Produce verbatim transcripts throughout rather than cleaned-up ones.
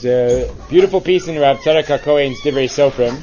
It's a beautiful piece in Rav Tzadok HaKohen's Divrei Sofrim.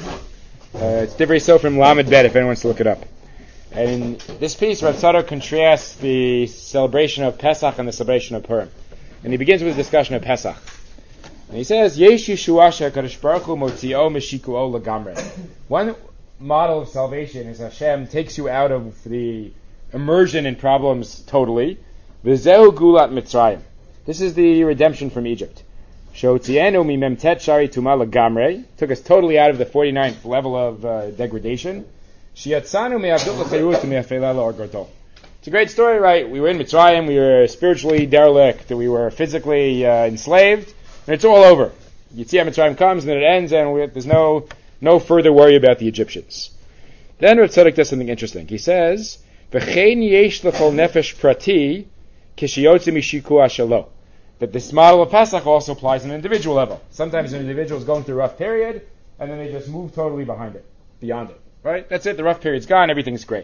Uh, it's Divrei Sofrim Lamed Bet, if anyone wants to look it up. And in this piece, Rav Tzadok contrasts the celebration of Pesach and the celebration of Purim. And he begins with a discussion of Pesach. And he says, Yesh Yeshua she'Hakadosh Baruch Hu motzio meshikuo lagamre. One model of salvation is Hashem takes you out of the immersion in problems totally. V'zehu gulat Mitzrayim. This is the redemption from Egypt. Shotzienu mi memtet shari tuma lagamre. Took us totally out of the forty-ninth level of uh, degradation. Shiatzanu me'avdut l'cherut me'afela la'orgoto. It's a great story, right? We were in Mitzrayim, we were spiritually derelict, we were physically uh, enslaved, and it's all over. Yetziat Mitzrayim comes, and then it ends, and we, there's no no further worry about the Egyptians. Then Rav Tzadok does something interesting. He says, V'chein yesh l'chol nefesh prati kishiyotze mishikua shalo. That this model of Pesach also applies on an individual level. Sometimes an individual is going through a rough period, and then they just move totally behind it, beyond it. Right? That's it, the rough period's gone, everything's great.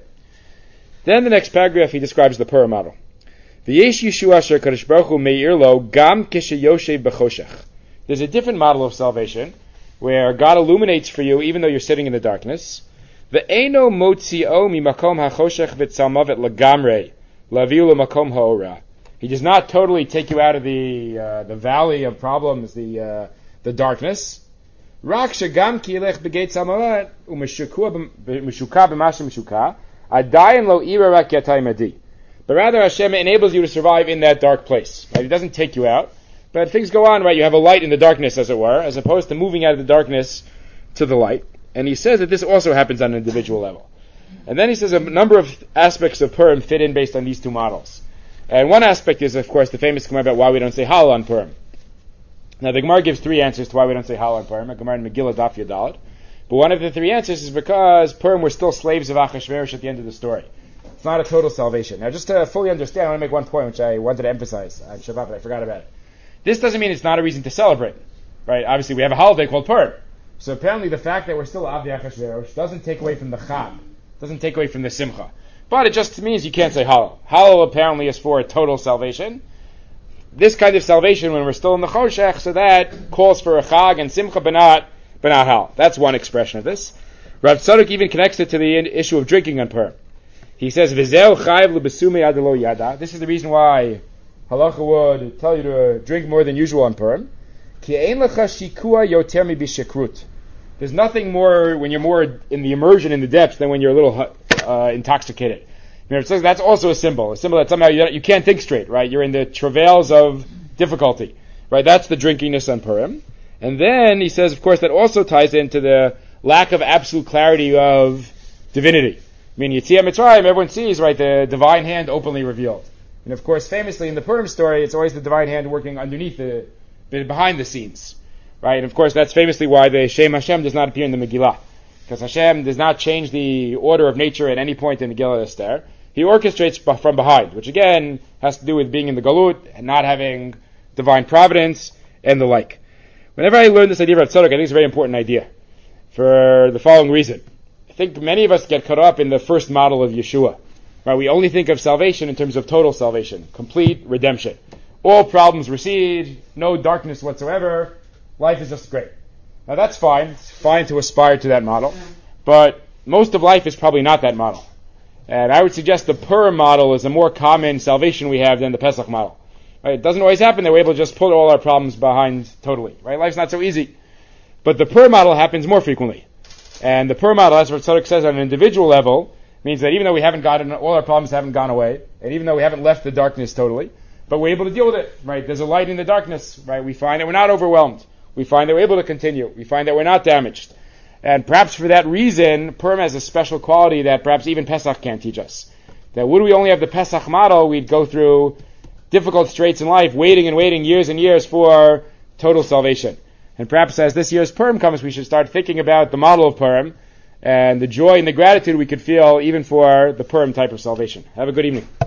Then the next paragraph, he describes the Purim model. V'yesh Yeshua asher Kadosh Baruch Hu me'ir lo gam kishayoshev b'choshech. There's a different model of salvation, where God illuminates for you, even though you're sitting in the darkness. Ve'eno motzio mimakom hachoshech v'tzalmavet lagamre, laviu l'makom ha'ora. He does not totally take you out of the uh, the valley of problems, the uh, the darkness. Rak shegam ki yelech b'geit tzalmavet u'meshuka b'masha meshuka adayin lo ira rak yatay madi. But rather Hashem enables you to survive in that dark place. Right? He doesn't take you out, but things go on. Right? You have a light in the darkness, as it were, as opposed to moving out of the darkness to the light. And he says that this also happens on an individual level. And then he says a number of aspects of Purim fit in based on these two models. And one aspect is, of course, the famous Gemara about why we don't say Hallel on Purim. Now, the Gemara gives three answers to why we don't say Hallel on Purim. A Gemara in Megillah Daf Yadalit. But one of the three answers is because Purim were still slaves of Achashverosh at the end of the story. It's not a total salvation. Now, just to fully understand, I want to make one point which I wanted to emphasize on Shabbat, but I forgot about it. This doesn't mean it's not a reason to celebrate, right? Obviously, we have a holiday called Purim. So apparently the fact that we're still Avdi Achashverosh doesn't take away from the Chag, doesn't take away from the Simcha. But it just means you can't say Hallel. Hallel apparently is for a total salvation. This kind of salvation when we're still in the Choshech, so that calls for a Chag and Simcha, but not, but not Hallel. That's one expression of this. Rav Tzadok even connects it to the issue of drinking on Purim. He says, V'zeu chayv l'besume ad lo yada. This is the reason why Halacha would tell you to drink more than usual on Purim. Ki ein lecha shikua yoter mi bishekrut. There's nothing more when you're more in the immersion in the depths than when you're a little uh, intoxicated. You know, so that's also a symbol. A symbol that somehow you, you can't think straight, right? You're in the travails of difficulty, right? That's the drinkiness on Purim. And then he says, of course, that also ties into the lack of absolute clarity of divinity. I mean, Yetziat Mitzrayim, everyone sees, right, the divine hand openly revealed. And of course, famously in the Purim story, it's always the divine hand working underneath the, behind the scenes. Right? And of course, that's famously why the Shem Hashem does not appear in the Megillah. Because Hashem does not change the order of nature at any point in the Megillah Esther. He orchestrates from behind, which again has to do with being in the Galut and not having divine providence and the like. Whenever I learn this idea of Tzadok, I think it's a very important idea. For the following reason. I think many of us get caught up in the first model of Yeshua. Right? We only think of salvation in terms of total salvation, complete redemption. All problems recede, no darkness whatsoever. Life is just great. Now that's fine. It's fine to aspire to that model. But most of life is probably not that model. And I would suggest the Purim model is a more common salvation we have than the Pesach model. Right? It doesn't always happen that we're able to just put all our problems behind totally. Right? Life's not so easy. But the Purim model happens more frequently. And the Purim model, as Tzadok says, on an individual level, means that even though we haven't gotten, all our problems haven't gone away, and even though we haven't left the darkness totally, but we're able to deal with it. Right? There's a light in the darkness. Right? We find that we're not overwhelmed. We find that we're able to continue. We find that we're not damaged. And perhaps for that reason, Purim has a special quality that perhaps even Pesach can't teach us. That would we only have the Pesach model, we'd go through difficult straits in life, waiting and waiting years and years for total salvation. And perhaps as this year's Purim comes, we should start thinking about the model of Purim and the joy and the gratitude we could feel even for the Purim type of salvation. Have a good evening.